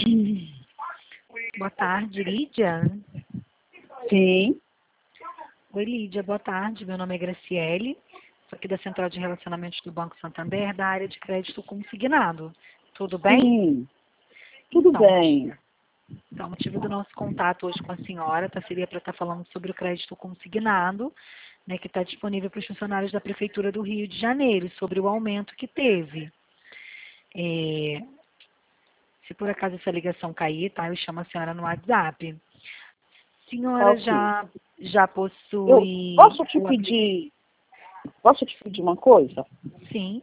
Boa tarde, Lídia. Sim. Oi, Lídia, boa tarde. Meu nome é Graciele, sou aqui da Central de Relacionamentos do Banco Santander, da área de crédito consignado. Tudo bem? Sim, tudo Então, bem. Então, o motivo do nosso contato hoje com a senhora seria para estar falando sobre o crédito consignado, né, que está disponível para os funcionários da Prefeitura do Rio de Janeiro, sobre o aumento que teve. Se por acaso essa ligação cair, tá? Eu chamo a senhora no WhatsApp. Senhora Ok. já Eu possui posso te o aplicativo? pedir uma coisa? Sim.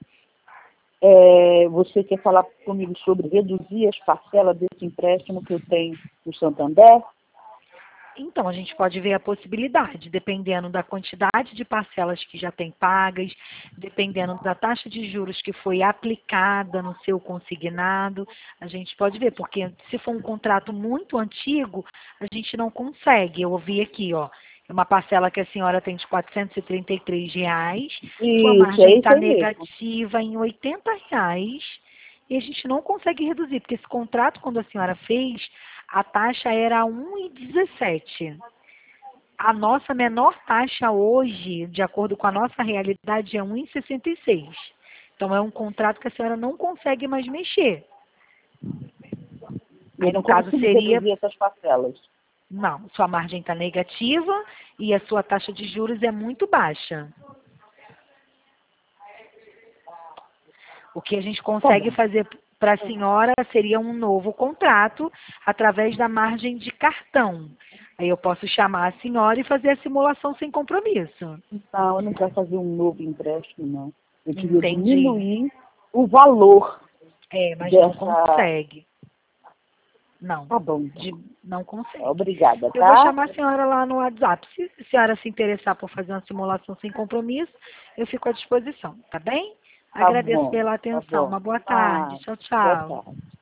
Você quer falar comigo sobre reduzir as parcelas desse empréstimo que eu tenho no Santander? Então, a gente pode ver a possibilidade, dependendo da quantidade de parcelas que já tem pagas, dependendo da taxa de juros que foi aplicada no seu consignado, a gente pode ver, porque se for um contrato muito antigo, a gente não consegue. Eu ouvi aqui, ó, uma parcela que a senhora tem de R$ 433, sua Isso, é margem isso está aí mesmo. negativa em R$ 80, e a gente não consegue reduzir, porque esse contrato, quando a senhora fez, a taxa era 1,17. A nossa menor taxa hoje, de acordo com a nossa realidade, é 1,66. Então, é um contrato que a senhora não consegue mais mexer. Eu Aí, não no caso, consigo seria, reduzir essas parcelas. não, sua margem está negativa e a sua taxa de juros é muito baixa. O que a gente Tá consegue bom. fazer para a senhora seria um novo contrato através da margem de cartão. Aí eu posso chamar a senhora e fazer a simulação sem compromisso. Não, eu não quero fazer um novo empréstimo, não. Eu queria Entendi. diminuir o valor Mas não dessa... consegue. Não, Tá bom, então. não consegue. Obrigada, Eu vou tá? chamar a senhora lá no WhatsApp. Se a senhora se interessar por fazer uma simulação sem compromisso, eu fico à disposição, tá bem? Tá Agradeço bom, pela tá atenção. bom. Uma boa tarde. Ah, Tchau, boa tchau. tarde.